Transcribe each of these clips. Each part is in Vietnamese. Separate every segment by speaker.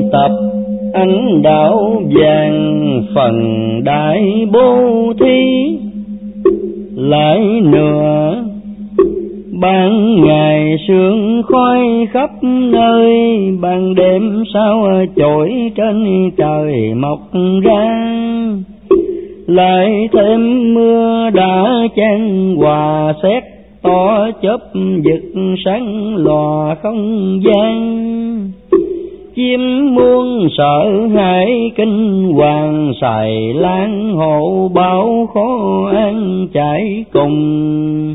Speaker 1: tập ánh đạo vàng phần đại bố thí. Lại nữa ban ngày sương khói khắp nơi, ban đêm sao chổi trên trời mọc ra. Lại thêm mưa đã chan hòa sét to chớp giật sáng lòa không gian. Chim muôn sợ hãi kinh hoàng, xài lan hộ báo khó an chạy cùng.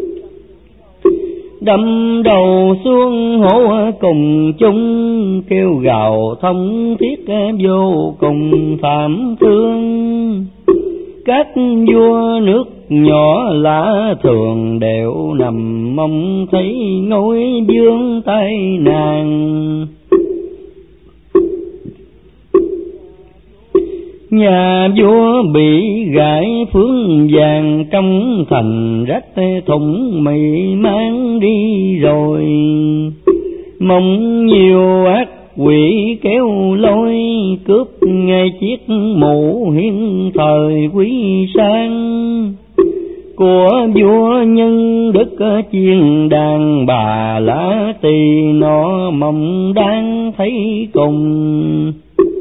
Speaker 1: Đâm đầu xuống hố cùng chung, kêu gào thông thiết vô cùng thảm thương. Các vua nước nhỏ lạ thường đều nằm mong thấy ngôi vương tai nạn. Nhà vua bị gãi phướng vàng, trong thành rách thùng mì mang đi rồi. Mong nhiều ác quỷ kéo lôi, cướp ngay chiếc mũ hiên thời quý sang. Của vua nhân đức chiên đàn, bà lá tỳ nó mong đang thấy cùng.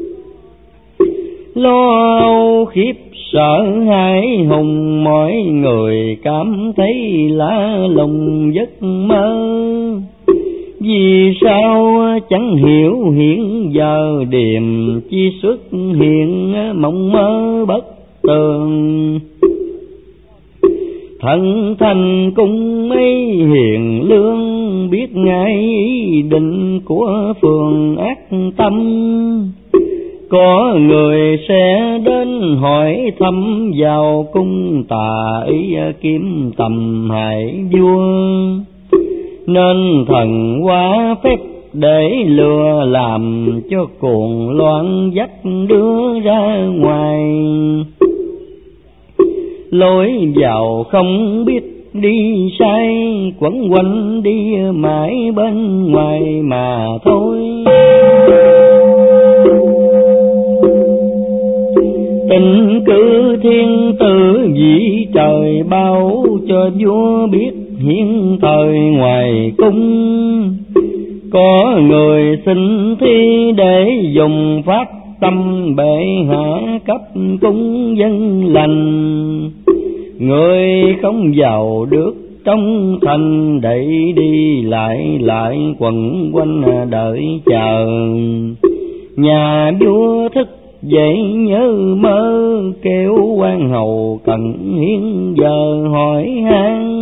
Speaker 1: Lo âu khiếp sợ hãi hùng, mọi người cảm thấy lạ lùng giấc mơ. Vì sao chẳng hiểu hiện giờ điềm chi xuất hiện mộng mơ bất tường. Thần thành cung ấy hiền lương, biết ngay ý định của phường ác tâm. Có người sẽ đến hỏi thăm vào cung, tà ý kiếm tầm hại vua. Nên thần hóa phép để lừa, làm cho cuồng loạn dắt đưa ra ngoài. Lối vào không biết đi sai, quẩn quanh đi mãi bên ngoài mà thôi. Tình cử thiên tử vĩ trời bao, cho vua biết hiện thời ngoài cung. Có người xin thi để dùng phát tâm, bệ hạ cấp cung dân lành. Người không vào được trong thành, đẩy đi lại quẩn quanh đợi chờ. Nhà vua thức dậy nhớ mơ, kêu quan hầu cần hiến giờ hỏi han.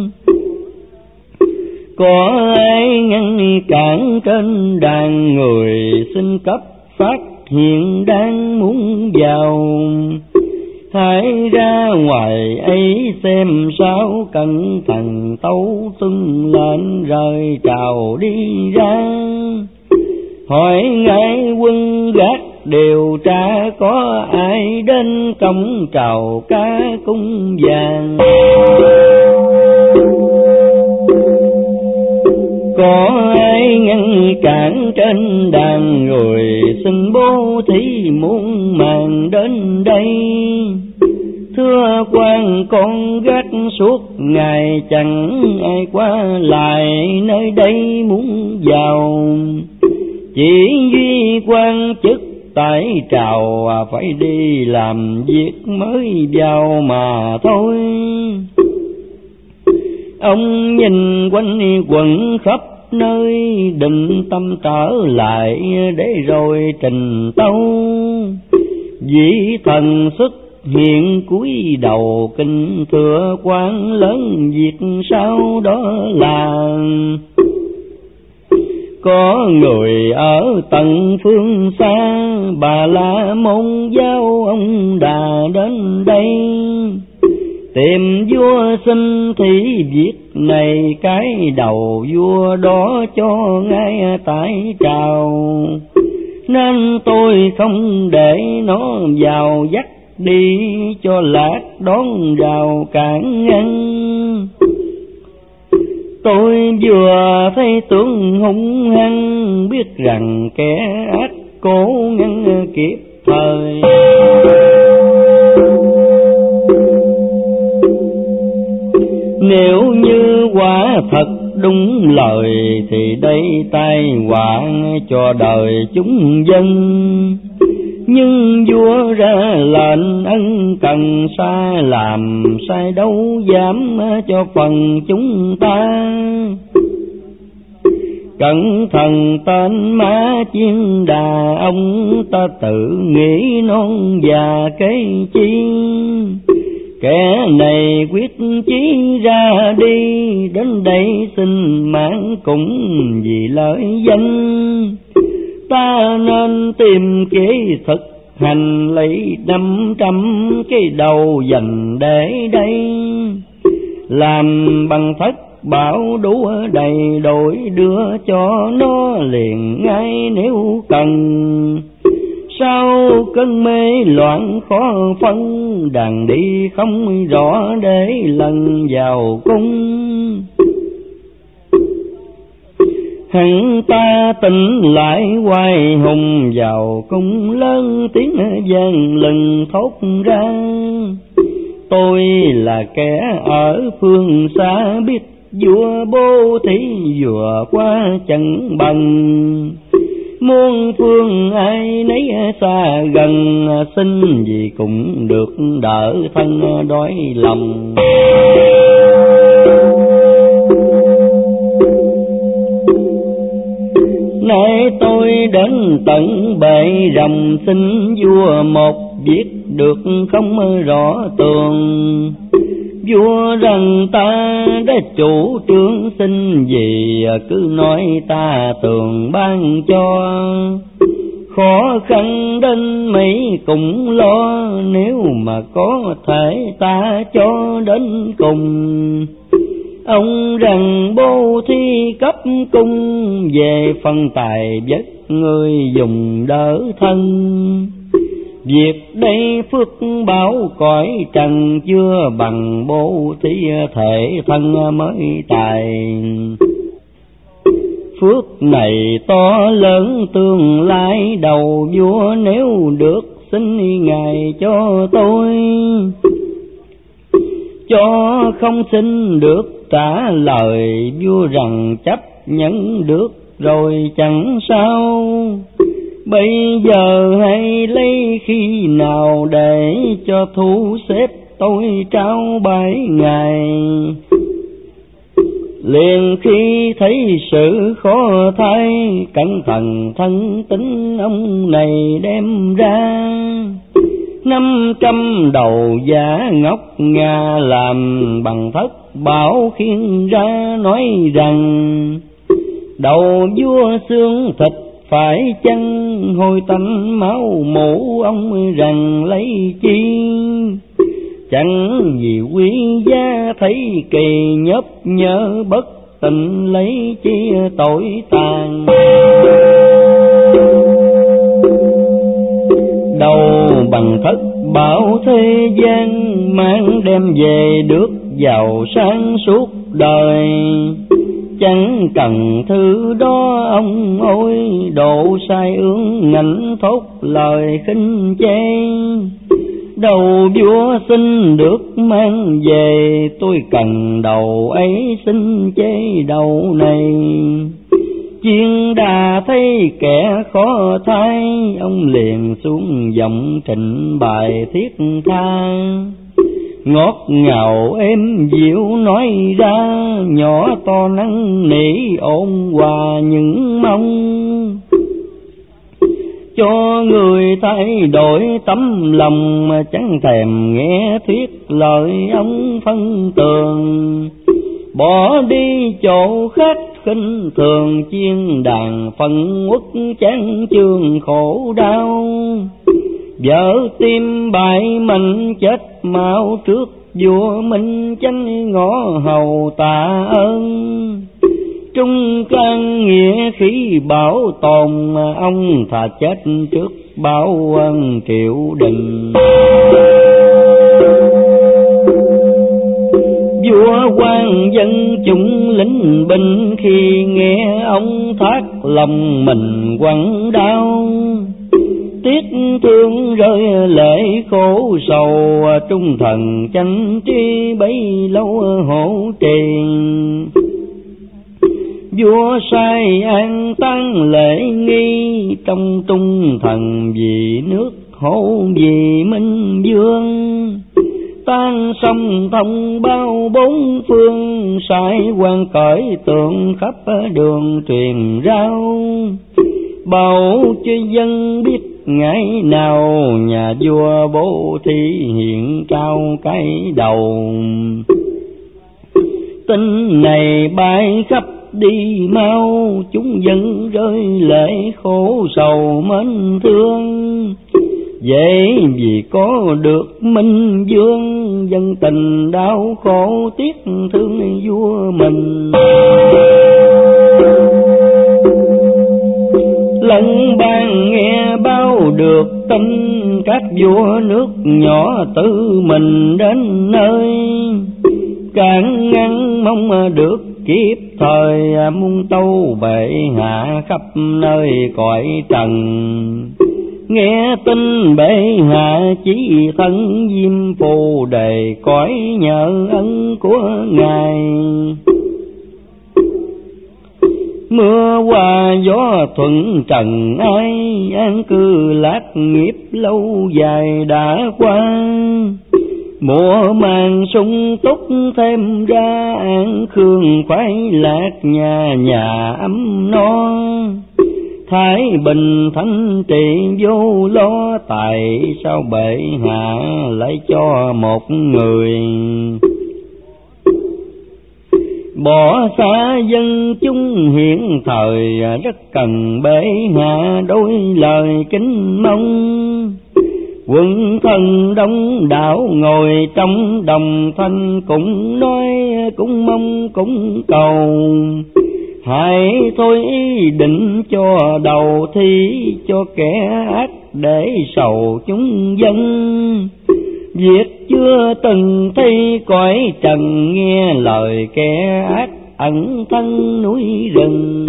Speaker 1: Có ai ngăn cản trên đàn, người xin cấp phát hiện đang muốn vào. Hãy ra ngoài ấy xem sao, cẩn thận tấu tuân lệnh rời trào đi ra. Hỏi ngài quân gác điều tra, có ai đến cổng chào ca cung vàng. Có ai ngăn cản trên đàn, người xin bố thí muôn màng đến đây. Thưa quan con gác suốt ngày, chẳng ai qua lại nơi đây muốn vào. Chỉ duy quan chức tại trào, phải đi làm việc mới vào mà thôi. Ông nhìn quanh quẩn khắp nơi, định tâm trở lại để rồi trình tấu. Vị thần xuất hiện cúi đầu kinh thưa quan lớn, việc sau đó là. Có người ở tận phương xa, Bà La Môn giáo ông đã đến đây. Tìm vua xin thì việc này, cái đầu vua đó cho ngay tại trào. Nên tôi không để nó vào dắt đi, cho lạc đón rào cản ngăn. Tôi vừa thấy tướng hung hăng, biết rằng kẻ ác cố ngăn kịp thời. Nếu như quả thật đúng lời thì đây tai họa cho đời chúng dân. Nhưng vua ra lệnh ân cần xa làm, sai đâu dám cho phần chúng ta. Cẩn thận tên má chiên đà, ông ta tự nghĩ non già kế chi. Kẻ này quyết chí ra đi, đến đây xin mạng cũng vì lợi danh. Ta nên tìm kế thực hành, lấy 500 cái đầu dành để đây. Làm bằng thất bảo đủ đầy đổi, đưa cho nó liền ngay nếu cần. Sau cơn mê loạn khó phân, đàn đi không rõ để lần vào cung. Hắn ta tỉnh lại quay hùng vào cung, lớn tiếng vang lần thốt ra. Tôi là kẻ ở phương xa, biết vua Bố Thí vừa qua chẳng bằng. Muôn phương ai nấy xa gần, xin gì cũng được đỡ thân đói lòng. Nay tôi đến tận bệ rồng, xin vua một việc được không rõ tường. Vua rằng ta đã chủ trương, xin gì cứ nói ta tường ban cho. Khó khăn đến mấy cũng lo, nếu mà có thể ta cho đến cùng. Ông rằng Bố Thí cấp cung, về phân tài vất người dùng đỡ thân. Việc đây phước báo cõi trần, chưa bằng Bố Thí thể thân mới tài. Phước này to lớn tương lai đầu vua, nếu được xin ngài cho tôi. Cho không xin được trả lời, vua rằng chấp nhận được rồi chẳng sao. Bây giờ hãy lấy khi nào để cho thu xếp tôi trao bái ngài. Liền khi thấy sự khó thay, cẩn thận thân tính ông này đem ra. 500 đầu giả ngọc ngà, làm bằng thất bảo khiêng ra, nói rằng đầu vua xương thịt phải chăng, hôi tanh máu mủ ông rằng lấy chi. Chẳng vì quý giá thấy kỳ, nhấp nhớ bất tình lấy chi tội tàn. Đầu bằng thất bảo thế gian, mang đem về được giàu sáng suốt đời. Chẳng cần thứ đó ông ơi, độ sai ương ngạnh thốt lời khinh chê. Đầu vua xin được mang về, tôi cần đầu ấy xin chê đầu này. Chiên đà thấy kẻ khó thay, ông liền xuống giọng trình bày thiết tha. Ngọt ngào êm dịu nói ra, nhỏ to năn nỉ ôn hòa những mong. Cho người thay đổi tấm lòng, mà chẳng thèm nghe thuyết lời ông phân tường. Bỏ đi chỗ khác khinh thường, chiên đàn phân quốc chán chương khổ đau. Vợ tim bại mình chết mau trước vua Minh Chánh ngõ hầu tạ ơn. Trung can nghĩa khí bảo tồn, ông thà chết trước bảo ân triệu đình. Vua quan dân chúng lính binh khi nghe ông thác lòng mình quặn đau. Tiếc thương rơi lệ khổ sầu, trung thần chánh trí bấy lâu hổ trì. Vua sai an táng lễ nghi, trong trung thần vì nước hổ vì minh vương. Tan sông thông bao bốn phương, sai quan cởi tượng khắp đường truyền rao. Bảo cho dân biết ngày nào, nhà vua bố thí hiện cao cái đầu. Tin này bay khắp đi mau, chúng dân rơi lệ khổ sầu mến thương. Vậy vì có được minh vương, dân tình đau khổ tiếc thương vua mình. Lần ban nghe báo được tin, các vua nước nhỏ tự mình đến nơi. Cản ngăn mong được kịp thời, muôn tâu bệ hạ khắp nơi cõi trần. Nghe tin bệ hạ chỉ thân diêm phù đề, cõi nhờ ân của ngài. Mưa qua gió thuận trần ai, an cư lạc nghiệp lâu dài đã qua. Mùa màng sung túc thêm ra, an khương khoái lạc nhà nhà ấm no. Thái bình thanh trị vô lo, tại sao bệ hạ lại cho một người. Bỏ xa dân chúng hiện thời, rất cần bệ hạ đôi lời kính mong. Quân thần đông đảo ngồi trong đồng thanh, cũng nói cũng mong cũng cầu. Hãy thôi ý định cho đầu thi, cho kẻ ác để sầu chúng dân. Việc chưa từng thấy cõi trần, nghe lời kẻ ác ẩn thân núi rừng.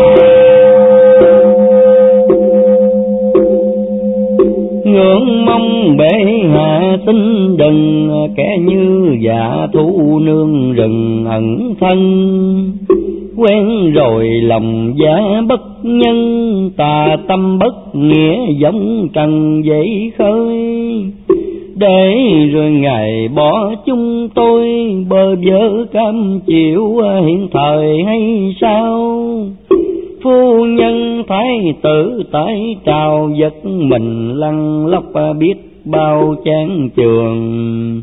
Speaker 1: Ngưỡng mong bệ hạ xin đừng, kẻ như dạ thú nương rừng ẩn thân. Quen rồi lòng giá bất nhân, tà tâm bất nghĩa giống trần dậy khơi. Để rồi ngày bỏ chúng tôi, bơ vơ cam chịu hiện thời hay sao. Phu nhân thái tử tại trào, giật mình lăn lóc biết bao chán trường.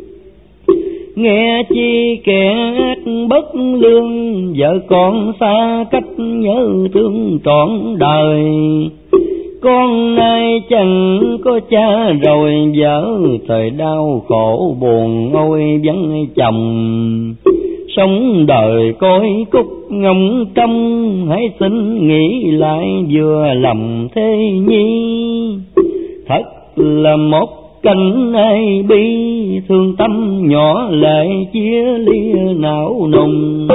Speaker 1: Nghe chi kẻ ác bất lương, vợ con xa cách nhớ thương trọn đời. Con nay chẳng có cha rồi vợ, thời đau khổ buồn ôi vắng chồng. Sống đời cõi cúc ngóng trong, hãy xin nghĩ lại vừa lòng thế nhi. Thật là một cảnh ai bi, thương tâm nhỏ lệ chia lia não nùng.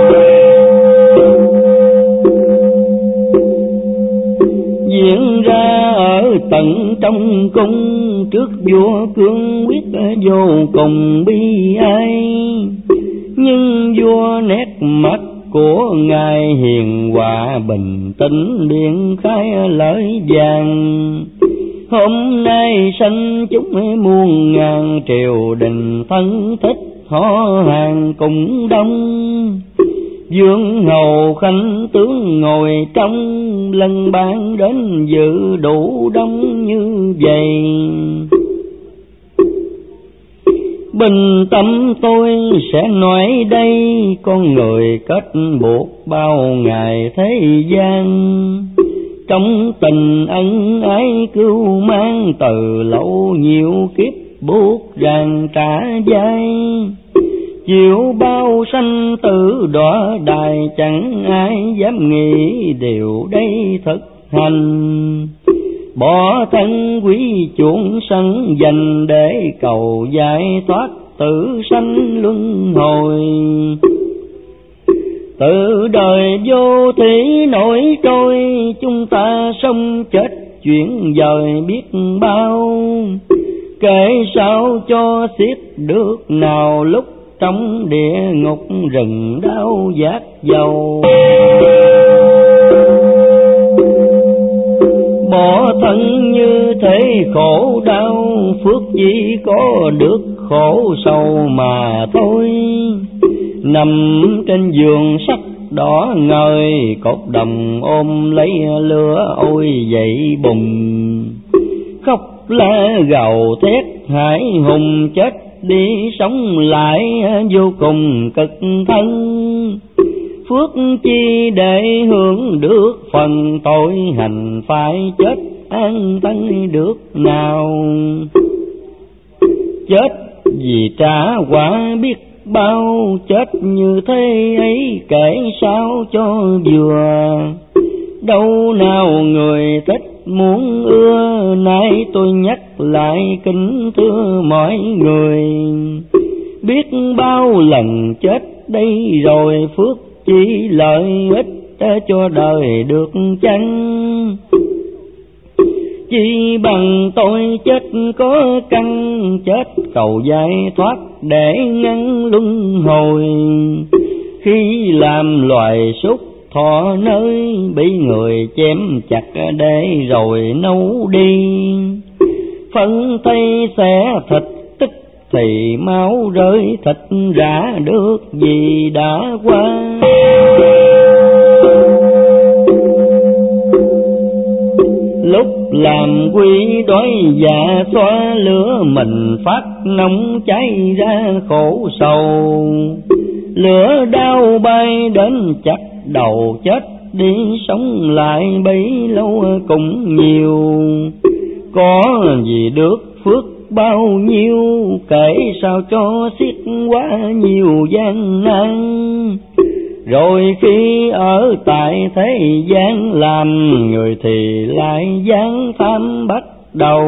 Speaker 1: Diễn ra ở tận trong cung, trước vua cương quyết vô cùng bi ai. Nhưng vua nét mặt của ngài hiền hòa bình tĩnh, điện khai lời vàng. Hôm nay sanh chúng muôn ngàn, triều đình thân thích họ hàng cùng đông. Vương hầu khanh tướng ngồi trong, lần ban đến dự đủ đông như vậy. Bình tâm tôi sẽ nói đây, con người kết buộc bao ngày thế gian. Trong tình ân ái cưu mang, từ lâu nhiều kiếp buộc ràng trả vai. Chịu bao sanh tử đọa đài, chẳng ai dám nghĩ điều đây thực hành. Bỏ thân quý chuộng sân dành, để cầu giải thoát tử sanh luân hồi. Từ đời vô thủy nổi trôi, chúng ta sống chết chuyển dời biết bao. Kể sao cho xiết được nào, lúc trong địa ngục rừng đau giác dầu. Bỏ thân như thế khổ đau, phước chi có được khổ sầu mà thôi. Nằm trên giường sắt đỏ ngời, cột đồng ôm lấy lửa ôi dậy bùng. Khóc la gào thét hải hùng, chết đi sống lại vô cùng cực thân. Phước chi để hưởng được phần, tội hành phải chết an thân được nào. Chết vì trả quả biết bao, chết như thế ấy kể sao cho vừa. Đâu nào người thích muốn ưa, nay tôi nhắc lại kính thưa mọi người. Biết bao lần chết đây rồi, phước chỉ lợi ích cho đời được chăng. Chỉ bằng tôi chết có căn, chết cầu giải thoát để ngăn luân hồi. Khi làm loài súc thọ nơi, bị người chém chặt để rồi nấu đi. Phân thây xẻ thịt tức thì máu rơi thịt rã, được gì đã qua. Lúc làm quy đói dạ xoa, lửa mình phát nóng cháy ra khổ sầu. Lửa đau bay đến chặt đầu, chết đi sống lại bấy lâu cũng nhiều. Có gì được phước bao nhiêu, kể sao cho xiết quá nhiều gian nan. Rồi khi ở tại thế gian làm người thì lại gian tham bắt đầu.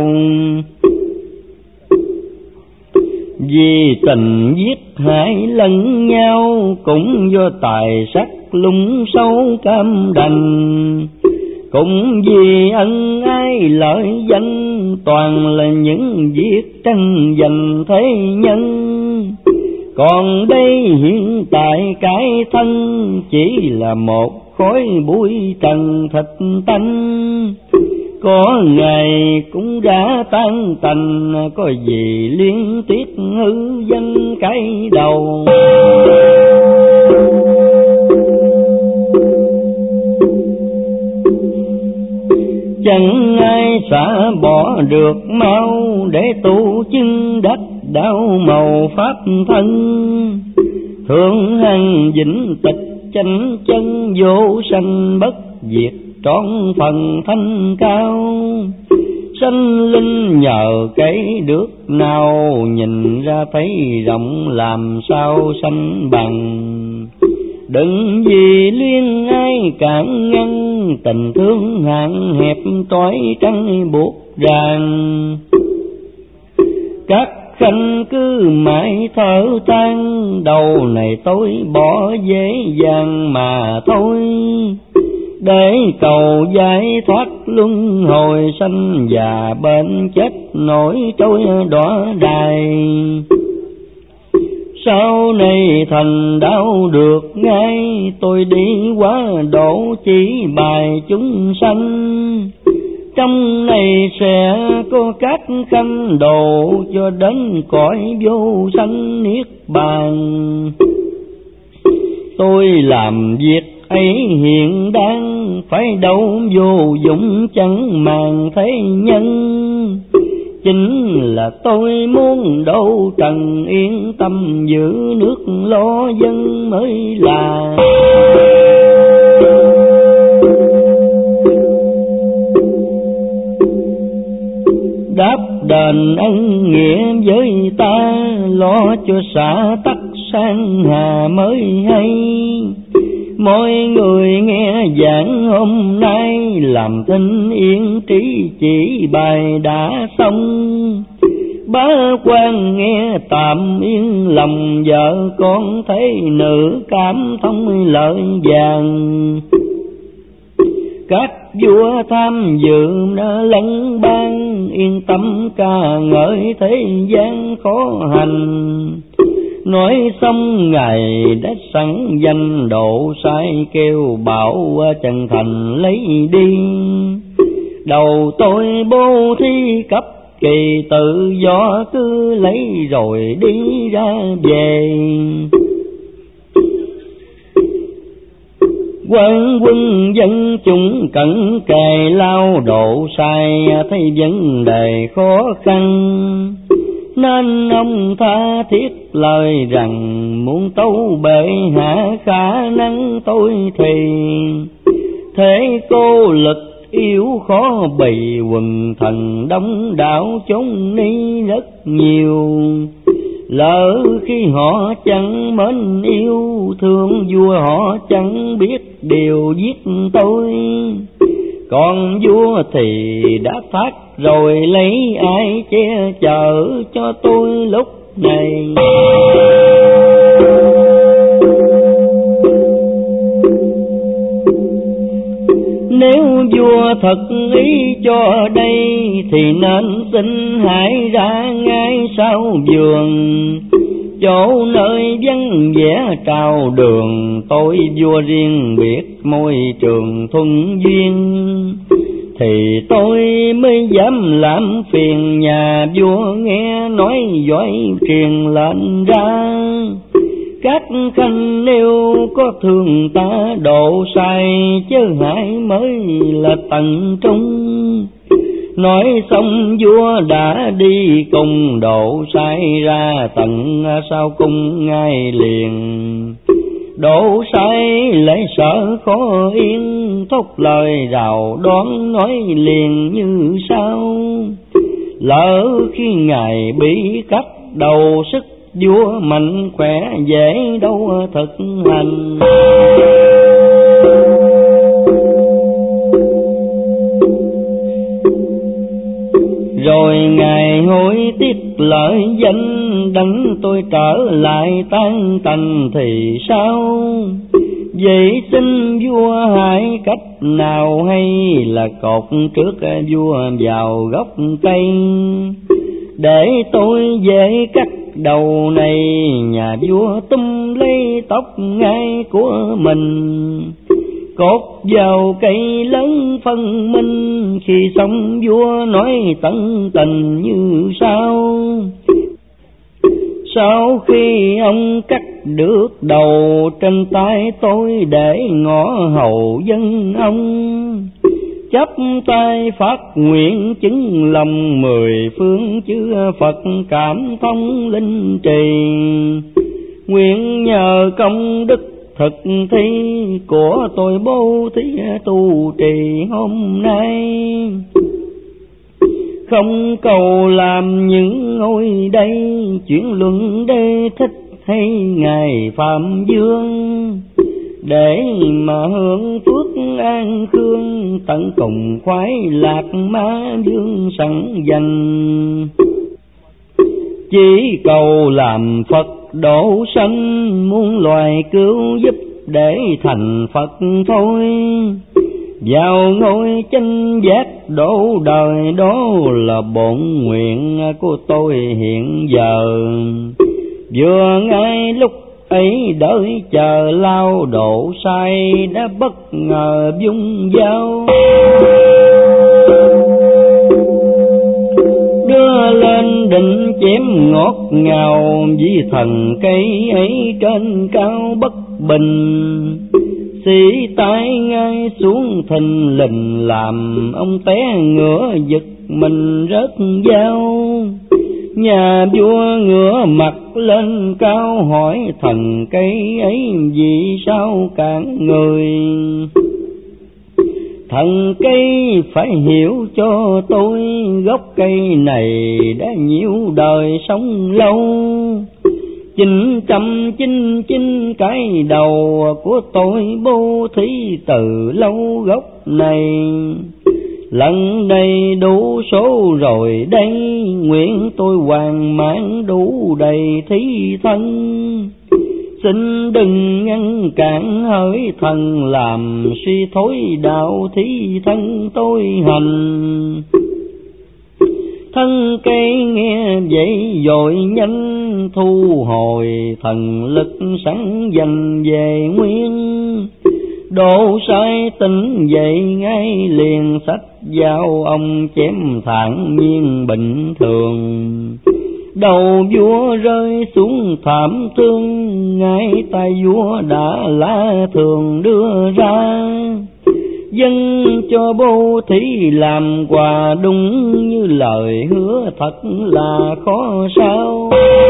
Speaker 1: Vì tình giết hại lẫn nhau, cũng do tài sắc lung sâu cam đành. Cũng vì ân ái lợi danh, toàn là những việc tranh giành thế nhân. Còn đây hiện tại cái thân, chỉ là một khói bụi trần thịt tanh. Có ngày cũng đã tan tành, có gì liên tiếp hư danh cái đầu. Chẳng ai xả bỏ được mau, để tu chứng đắc đạo màu pháp thân. Thượng hằng vĩnh tịch chánh chân, vô sanh bất diệt trọn phần thanh cao. Sanh linh nhờ cái được nào, nhìn ra thấy rộng làm sao sanh bằng. Đừng vì luyên ai cản ngăn, tình thương hạn hẹp trói trăng buộc ràng. Các khanh cứ mãi thở than, đầu này tôi bỏ dễ dàng mà thôi. Để cầu giải thoát luân hồi, sanh già bệnh chết nổi trôi đọa đài. Sau này thành đạo được ngay, tôi đi quá độ chỉ bài chúng sanh. Trong này sẽ có các khanh độ, cho đến cõi vô sanh niết bàn. Tôi làm việc ấy hiện đang, phải đâu vô dụng chẳng màng thế nhân. Chính là tôi muốn độ trần yên tâm, giữ nước lo dân mới là. Đáp đền ân nghĩa với ta, lo cho xã tắc sang hà mới hay. Mọi người nghe giảng hôm nay, làm thinh yên trí chỉ bài đã xong. Bá quan nghe tạm yên lòng, vợ con thấy nữ cảm thông lợi vàng. Các vua tham dự đã lân ban, yên tâm ca ngợi thế gian khó hành. Nói xong ngài đã sẵn danh độ sai, kêu bảo chân thành lấy đi. Đầu tôi bố thí cấp kỳ tự do, cứ lấy rồi đi ra về. Quan quân dân chúng cẩn kề lao độ sai, thấy vấn đề khó khăn nên ông tha thiết lời rằng, muốn tấu bệ hạ khả năng tôi thì thế cô lực yếu khó bì, quần thần đông đảo chúng ni rất nhiều. Lỡ khi họ chẳng mến yêu thương vua, họ chẳng biết điều giết tôi. Còn vua thì đã thác rồi, lấy ai che chở cho tôi lúc này. Nếu vua thật ý cho đây, thì nên xin hãy ra ngay sau vườn, chỗ nơi vắng vẻ trào đường. Tôi vua riêng biết môi trường thuận duyên, thì tôi mới dám làm phiền nhà vua. Nghe nói giỏi truyền lệnh ra, các khanh nếu có thương ta độ sai, chớ hại mới là tận trung. Nói xong vua đã đi cùng, độ sai ra tận sau cung ngay liền. Độ sai lấy sợ khó yên, thốt lời rào đoán nói liền như sau. Lỡ khi ngài bị cắt đầu, sức vua mạnh khỏe dễ đâu thực hành. Rồi ngài hối tiếc lợi danh, đánh tôi trở lại tan tành thì sao? Vậy xin vua hãy cách nào, hay là cột trước vua vào gốc cây, để tôi dễ cắt đầu này. Nhà vua túm lấy tóc ngay của mình, cột vào cây lớn phân minh. Khi xong vua nói tận tình như sau. Sau khi ông cắt được đầu, trên tay tôi để ngõ hầu dân ông. Chắp tay phát nguyện chứng lòng, 10 phương chư Phật cảm thông linh trì. Nguyện nhờ công đức thực thi của tôi bố thí tu trì hôm nay, không cầu làm những ngôi đây. Chuyển luận đê thích hay ngài Phạm Vương, để mà hưởng phước an khương, tận cùng khoái lạc má vương sẵn dành. Chỉ cầu làm Phật độ sanh, muôn loài cứu giúp để thành Phật thôi. Vào ngôi chánh giác độ đời, đó là bổn nguyện của tôi hiện giờ. Vừa ngay lúc ấy đợi chờ lao độ sai, đã bất ngờ vung dao đưa lên định chém ngọt ngào. Vì thần cây ấy trên cao bất bình, xỉ tay ngay xuống thình lình, làm ông té ngửa giật mình rớt dao. Nhà vua ngửa mặt lên cao, hỏi thần cây ấy vì sao cản người. Thần cây phải hiểu cho tôi, gốc cây này đã nhiều đời sống lâu. 999 cái đầu của tôi bố thí từ lâu, gốc này lần này đủ số rồi đây, nguyện tôi hoàn mãn đủ đầy thí thân. Xin đừng ngăn cản hỡi thần, làm suy thối đạo thí thân tôi hành. Thân cây nghe vậy rồi nhanh thu hồi, thần lực sẵn dành về nguyên. Độ sai tỉnh dậy ngay liền, sách dao ông chém thản nhiên bình thường. Đầu vua rơi xuống thảm thương, ngay tay vua đã lá thường đưa ra. Dân cho bố thí làm quà, đúng như lời hứa thật là khó sao.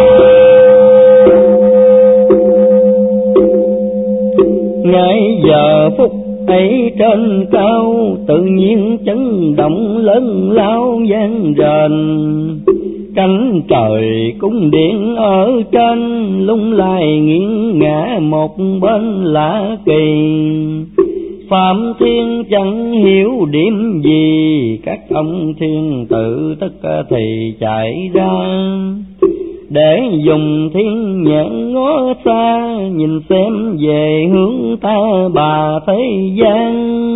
Speaker 1: Ngay giờ phút ấy trên cao, tự nhiên chấn động lớn lao vang rền. Cánh trời cung điện ở trên, lung lay nghiêng ngả một bên lạ kỳ. Phạm Thiên chẳng hiểu điểm gì, các ông thiên tử tất thì chạy ra. Để dùng thiên nhãn ngó xa, nhìn xem về hướng ta bà thế gian.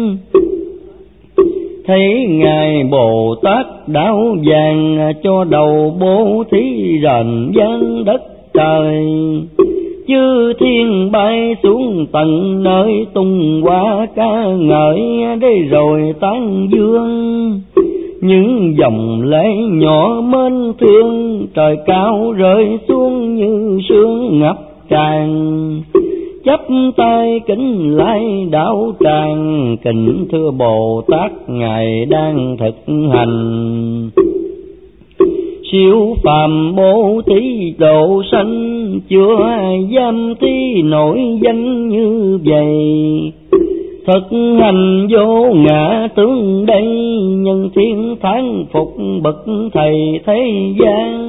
Speaker 1: Thấy Ngài Bồ Tát đạo vàng, cho đầu bố thí rền vang đất trời. Chư thiên bay xuống tận nơi, tung qua ca ngợi đây rồi tán dương. Những dòng lệ nhỏ mến thương, trời cao rơi xuống như sương ngập tràn. Chắp tay kính lại đạo tràng, kính thưa Bồ Tát Ngài đang thực hành. Siêu phàm bố thí độ sanh, chưa ai dám thi nổi danh như vậy. Thực hành vô ngã tướng đây, nhân thiên thán phục bậc thầy thế gian.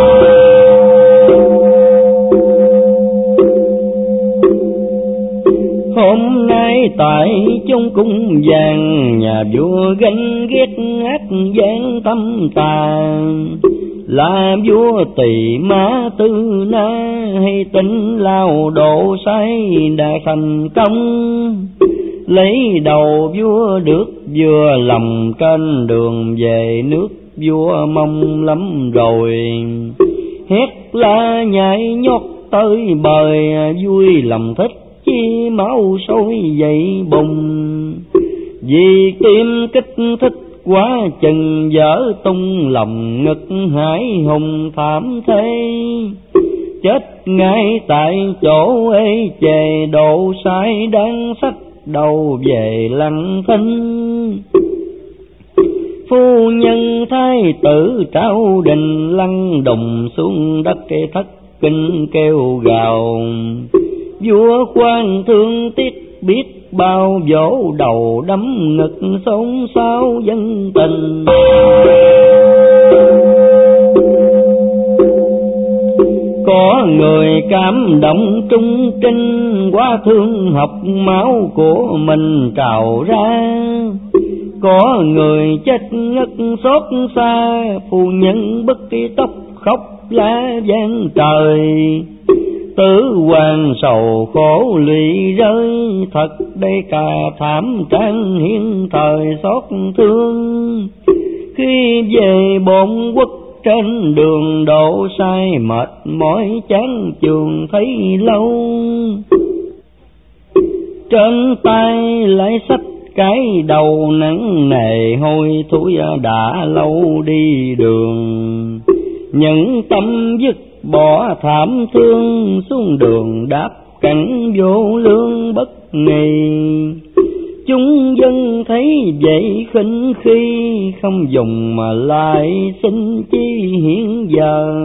Speaker 1: Hôm nay tại trong cung vàng, nhà vua ganh ghét ác gian tâm tàn. Là vua Tỳ Ma Tư Na, hay tính lao độ sai đã thành công. Lấy đầu vua được vừa lòng, trên đường về nước vua mong lắm rồi. Hét la nhảy nhót tới bời, vui lòng thích chi máu sôi dậy bùng. Vì tim kích thích quá chừng, dở tung lòng ngực hải hùng thảm thế. Chết ngay tại chỗ ê chề, độ sai đang sách đầu về lăng thinh. Phu nhân thái tử trao đình, lăn đùng xuống đất thất kinh kêu gào. Vua quan thương tiếc biết bao, vỗ đầu đấm ngực xôn xao dân tình. Có người cảm động trung trinh, quá thương học máu của mình trào ra. Có người chết ngất xót xa, phu nhân bứt tóc khóc lá vang trời. Tử hoàng sầu khổ lụy rơi, thật đây cả thảm trang hiên thời xót thương. Khi về bổn quốc trên đường độ sai, mệt mỏi chán chường thấy lâu. Trên tay lại xách cái đầu nặng nề, hôi thối đã lâu đi đường. Những tâm dứt bỏ thảm thương, xuống đường đáp cảnh vô lương bất nghi. Chúng dân thấy vậy khinh khi, không dùng mà lại xin chi hiện giờ.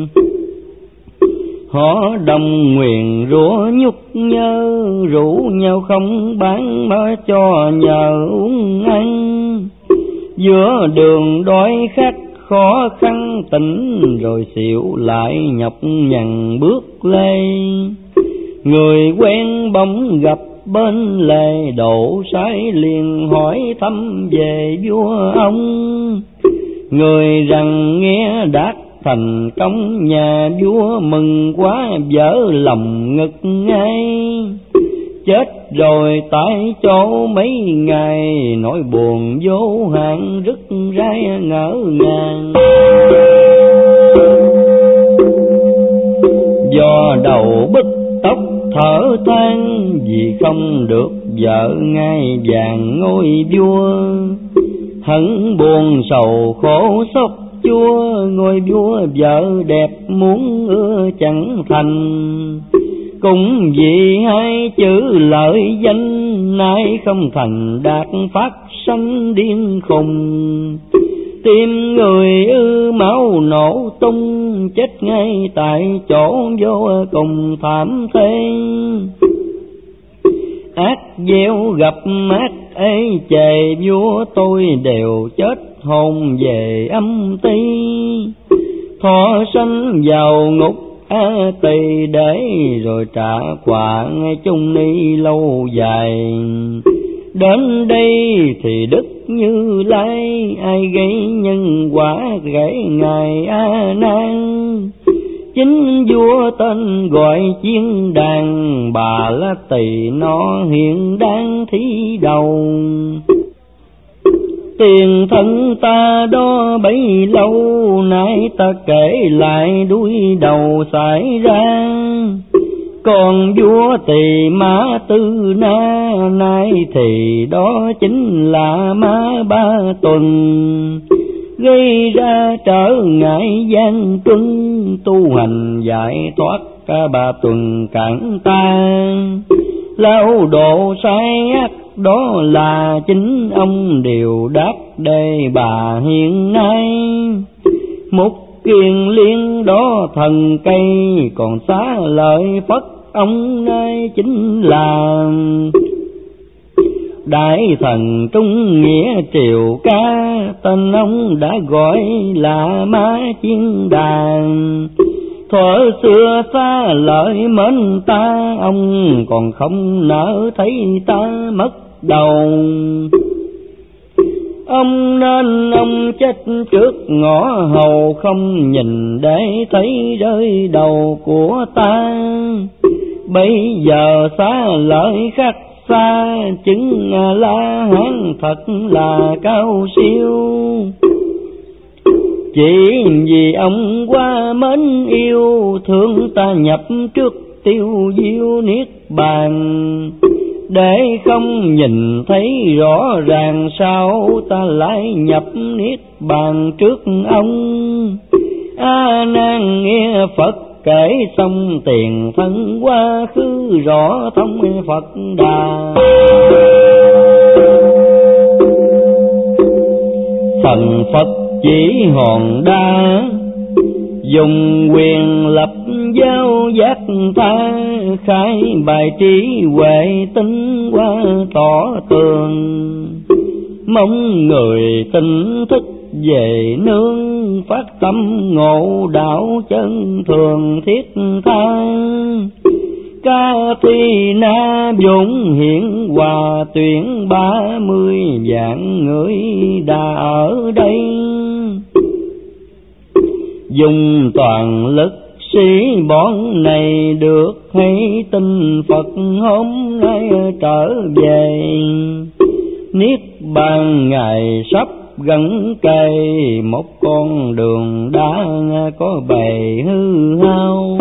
Speaker 1: Họ đồng nguyện rủa nhục nhơ, rủ nhau không bán mà cho nhờ uống ăn. Giữa đường đói khát khó khăn tỉnh, rồi xỉu lại nhọc nhằn bước lên. Người quen bỗng gặp bên lề độ sái liền hỏi thăm về vua ông. Người rằng nghe đạt thành công, nhà vua mừng quá vỡ lòng ngực ngay. Chết rồi tại chỗ mấy ngày, nỗi buồn vô hạn rứt rái ngỡ ngàng. Do đầu bứt tóc thở than, vì không được vợ ngai vàng ngôi vua. Hận buồn sầu khổ sốc chúa, ngôi vua vợ đẹp muốn ưa chẳng thành. Cũng vì hai chữ lợi danh, nay không thành đạt phát sanh điên khùng. Tim người máu nổ tung, chết ngay tại chỗ vô cùng thảm thế. Ác gieo gặp ác ấy chề vua, tôi đều chết hồn về âm ty. Thọ sanh vào ngục A Tỳ, để rồi trả quả ngay chung ni lâu dài. Đến đây thì Đức Như Lai, ai gây nhân quả gãy ngài A Nan. Chính vua tên gọi chiên đàn, Bà La Tỳ nó hiện đang thí đầu. Tiền thân ta đó bấy lâu, nay ta kể lại đuôi đầu xảy ra. Còn vua Tỳ Mã Tư Na, nay thì đó chính là Ma Ba Tuần. Gây ra trở ngại gian truân, tu hành giải thoát cả Ba Tuần cản ta. Lão độ sai ác đó là chính ông đều đáp đề bà hiện nay. Một kiền liên đó thần cây, còn xá lợi Phất ông nay chính là đại thần trung nghĩa triều ca. Tên ông đã gọi là Mã Chiên Đàn. Thuở xưa xa lợi mến ta, ông còn không nỡ thấy ta mất đầu. Ông nên ông chết trước ngõ hầu, không nhìn để thấy rơi đầu của ta. Bây giờ xá lợi khắc xa, chứng La Hán thật là cao siêu. Chỉ vì ông quá mến yêu, thương ta nhập trước tiêu diêu niết bàn. Để không nhìn thấy rõ ràng, sao ta lại nhập niết bàn trước ông. A Nan nghe Phật kể xong, tiền thân quá khứ rõ thông Phật Đà. Phần Phật chỉ hòn đa, dùng quyền lập giáo giác tha. Khai bài trí huệ tính qua tỏ tường, mong người tỉnh thức về nương. Phát tâm ngộ đạo chân thường thiết tha. Ca Thi Na vốn hiện hòa, tuyển 30 vạn người đã ở đây. Dùng toàn lực sĩ bọn này, được hay tin Phật hôm nay trở về. Niết bàn ngày sắp gần cây, một con đường đã có bề hư hao.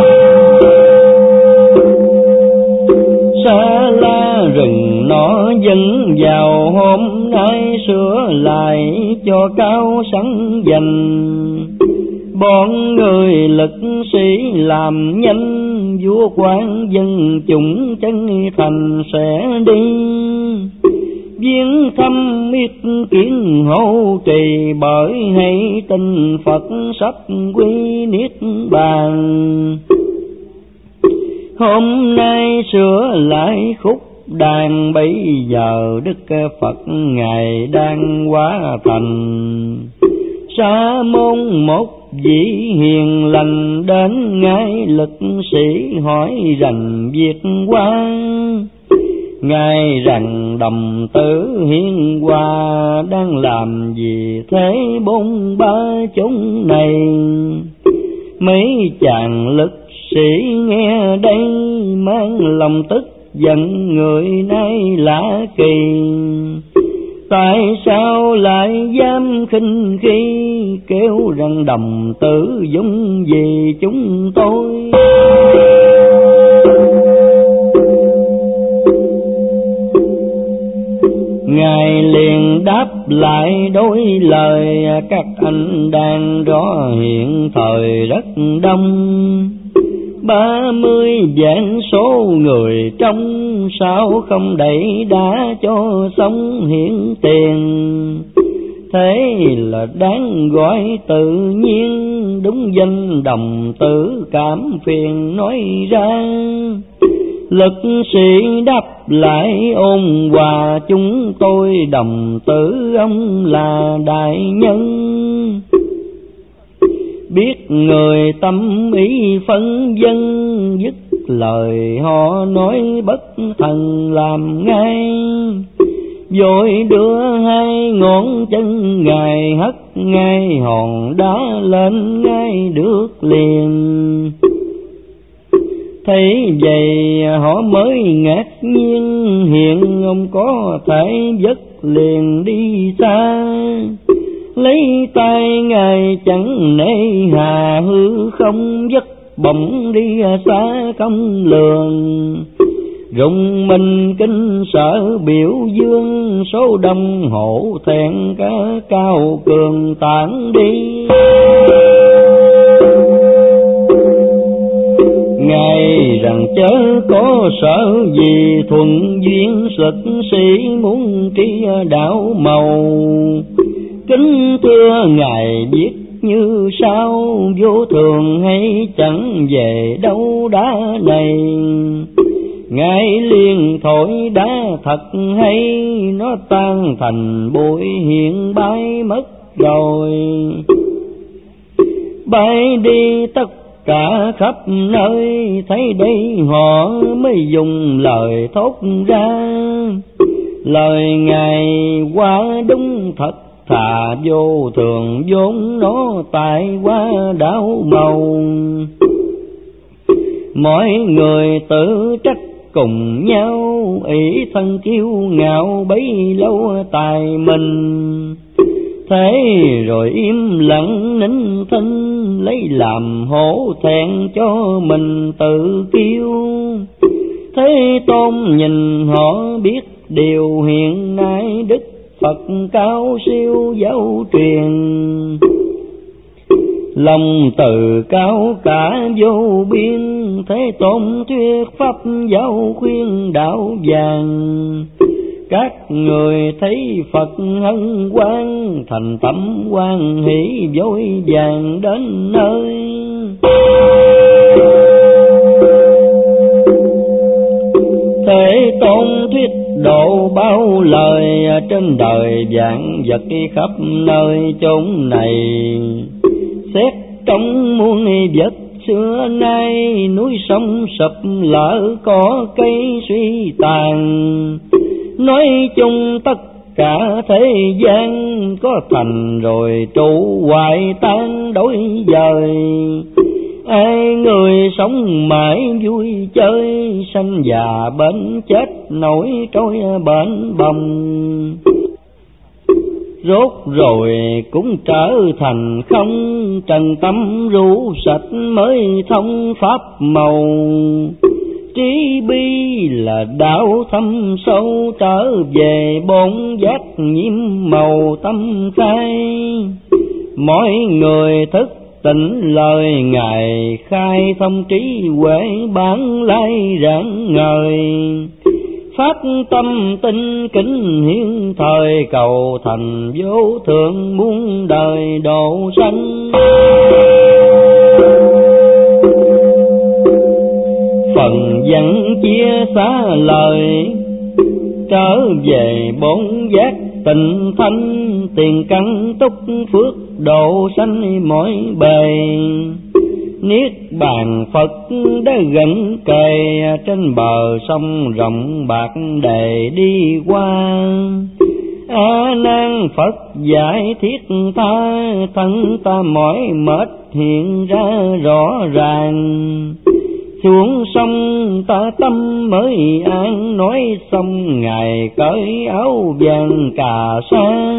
Speaker 1: Sa la rừng nó dẫn vào, hôm nay sửa lại cho cao sẵn dành. Bọn người lực sĩ làm nhanh, vua quan dân chúng chân thành sẽ đi. Viếng thăm yết kiến hộ trì, bởi hay tin Phật sắp quy niết bàn. Hôm nay sửa lại khúc đàn, bây giờ Đức Phật Ngài đang hóa thành. Sa môn một vị hiền lành, đến ngay lực sĩ hỏi rành việc qua. ngài rằng đồng tử hiến hòa, đang làm gì thế bốn ba chúng này? Mấy chàng lực sĩ nghe đây, mang lòng tức giận người nay lạ kỳ. Tại sao lại dám khinh khi, kêu rằng đồng tử dung vì chúng tôi? Ngài liền đáp lại đôi lời, các anh đang rõ hiện thời rất đông. 30 vạn số người trong, sao không đẩy đá cho sống hiển tiền? Thế là đáng gọi tự nhiên, đúng danh đồng tử cảm phiền nói ra. Lực sĩ đáp lại ôn hòa, chúng tôi đồng tử ông là đại nhân. Biết người tâm ý phân dân, dứt lời họ nói bất thần làm ngay. Rồi đưa hai ngón chân ngài hất ngay hòn đá lên ngay được liền. Thấy vậy họ mới ngạc nhiên, hiện ông có thể dứt liền đi xa. Lấy tay ngài chẳng nể hà, hư không dứt bỗng đi xa không lường. Rùng mình kinh sợ biểu dương, số đông hổ thẹn cả cao cường tản đi. Ngài rằng chớ có sợ gì, thuận duyên lực sĩ muốn tri đạo màu. Kính thưa ngài biết như sao, vô thường hay chẳng về đâu đá này. Ngài liền thổi đá thật hay, nó tan thành bụi hiện bay mất rồi. Bay đi tất cả khắp nơi, thấy đây họ mới dùng lời thốt ra. Lời ngài quá đúng thật thà, vô thường vốn nó tại quá đảo màu. Mọi người tự trách cùng nhau, ý thân kiêu ngạo bấy lâu tài mình. Thế rồi im lặng nín thinh, lấy làm hổ thẹn cho mình tự kiêu. Thế Tôn nhìn họ biết điều hiện nay, Đức Phật cao siêu giáo truyền. Lòng từ cao cả vô biên, Thế Tôn thuyết pháp giáo khuyên đạo vàng. Các người thấy Phật hân hoan, thành tâm hoan hỷ vội vàng đến nơi. Thế Tôn thuyết độ bao lời, trên đời vạn vật khắp nơi chốn này. Xét trong muôn vật xưa nay, núi sông sụp lở có cây suy tàn. Nói chung tất cả thế gian, có thành rồi trụ hoại tan đổi dời. Ai người sống mãi vui chơi, sanh già bệnh chết nổi trôi bệnh bồng. Rốt rồi cũng trở thành không, trần tâm rũ sạch mới thông pháp màu. Trí bi là đạo thâm sâu, trở về bổn giác nhiễm màu tâm khai. Mọi người thức tỉnh lời ngài, khai thông trí huệ bản lai rạng ngời. Phát tâm tinh kính hiến thời, cầu thành vô thượng muôn đời độ sanh. Phần văn chia xa lời, trở về bổn giác tịnh thanh. Tiền căn túc phước độ sanh mỗi bề, Niết bàn Phật đã gần kề, trên bờ sông rộng bạc để đi qua. A Nan Phật giải thiết tha, thân ta mỏi mệt hiện ra rõ ràng. Xuống sông ta tâm mới an, nói xong Ngài cởi áo vàng cà sa.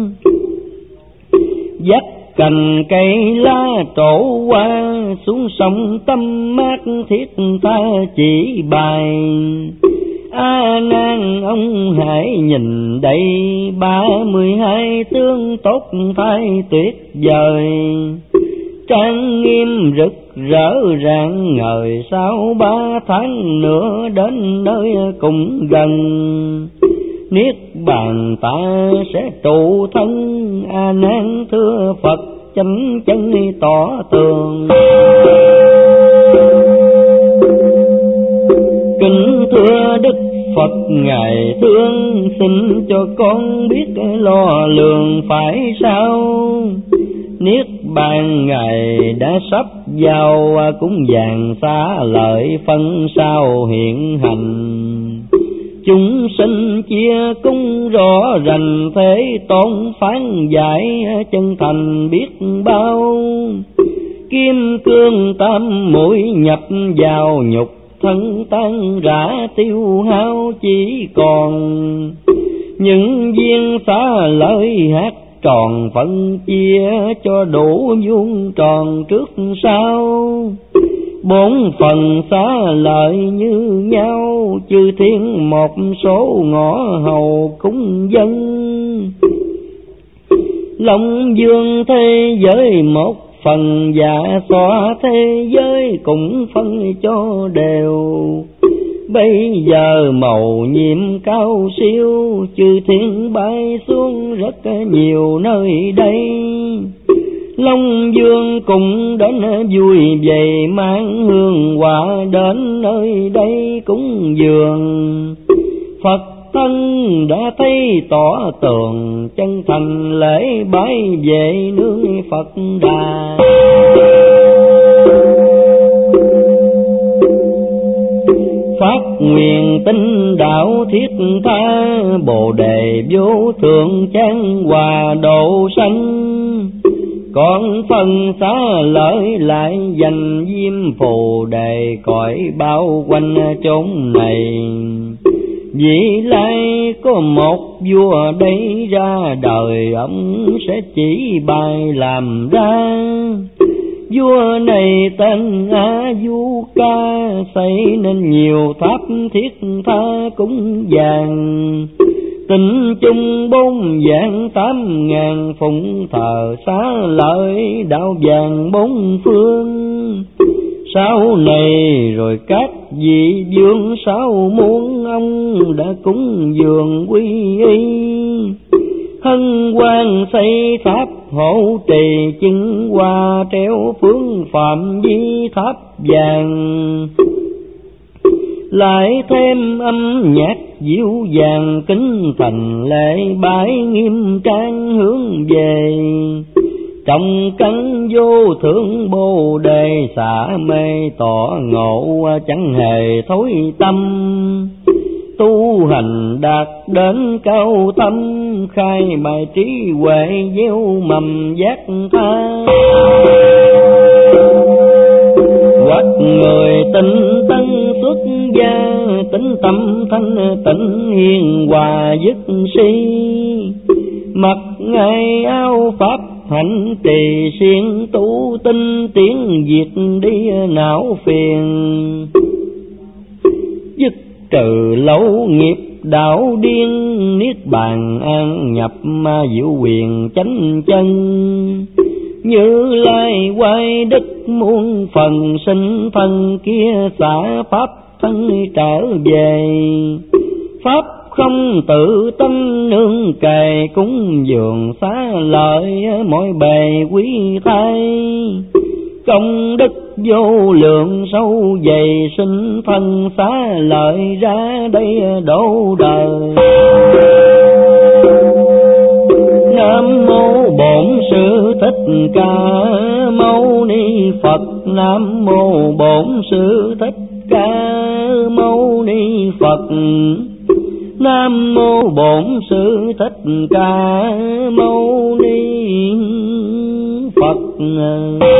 Speaker 1: Dắt cành cây lá trổ qua, xuống sông tâm mát thiết tha chỉ bài. A Nan ông hãy nhìn đây, 32 tướng tốt thay tuyệt vời. Trang nghiêm rực rỡ rạng ngời, sau 3 tháng nữa đến nơi cùng gần. Niết bàn ta sẽ trụ thân, A Nan thưa Phật chánh chân tỏ tường. Kính thưa Đức Phật Ngài thương, xin cho con biết lo lường phải sao. Niết bàn Ngài đã sắp vào, cũng vàng xá lợi phân sao hiện hành. Chúng sinh chia cung rõ rành, thế tôn phán giải chân thành biết bao. Kim cương tam mũi nhập vào nhục, thân tan rã tiêu hao chỉ còn. Những viên xá lợi hát tròn, phân chia cho đủ vuông tròn trước sau. 4 phần xá lợi như nhau, chư thiên một số ngõ hầu cúng dân. Long dương thế giới một phần, dạ xoa thế giới cũng phân cho đều. Bây giờ màu nhiệm cao siêu, chư thiên bay xuống rất nhiều nơi đây. Long dương cũng đến vui về, mang hương quả đến nơi đây cúng dường. Phật thân đã thấy tỏ tường, chân thành lễ bái về nương Phật Đà. Phát nguyện tinh đạo thiết tha, Bồ đề vô thượng chán hòa độ sanh. Còn phần xá lợi lại dành diêm phù đề, cõi bao quanh chốn này. Vì lai có một vua đây ra đời, ông sẽ chỉ bài làm ra. Vua này tên A Du Ca, xây nên nhiều tháp thiết tha cúng vàng. Tình chung 4 vạn 8 ngàn, phụng thờ xá lợi đạo vàng 4 phương. Sau này rồi các vị vương 6 muôn, ông đã cúng dường quy y. Hân hoan xây tháp hộ trì, chứng hoa treo phương phạm vi tháp vàng. Lại thêm âm nhạc dịu dàng, kính thành lễ bái nghiêm trang hướng về. Trong căn vô thượng bồ đề, xả mê tỏ ngộ chẳng hề thối tâm. Tu hành đạt đến cao thâm, khai bài trí huệ gieo mầm giác tha. Hoặc người tinh tấn xuất gia, tính tâm thanh tịnh hiền hòa dứt si. Mặc ngày áo pháp hạnh trì, siêng tu tinh tiến diệt đi não phiền. Dứt trừ lâu nghiệp đạo điên, niết bàn an nhập ma diệu quyền chánh chân. Như Lai quay đất muôn phần, sinh thân kia xả pháp thân trở về. Pháp không tự tâm nương cày, cúng dường xá lợi mỗi bề quý thay. Công đức vô lượng sâu dày, sinh thân xá lợi ra đây độ đời. Nam mô Bổn Sư Thích Ca Mâu Ni. Ni Phật. Nam mô Bổn Sư Thích Ca Mâu Ni Phật. Nam mô Bổn Sư Thích Ca Mâu Ni Phật.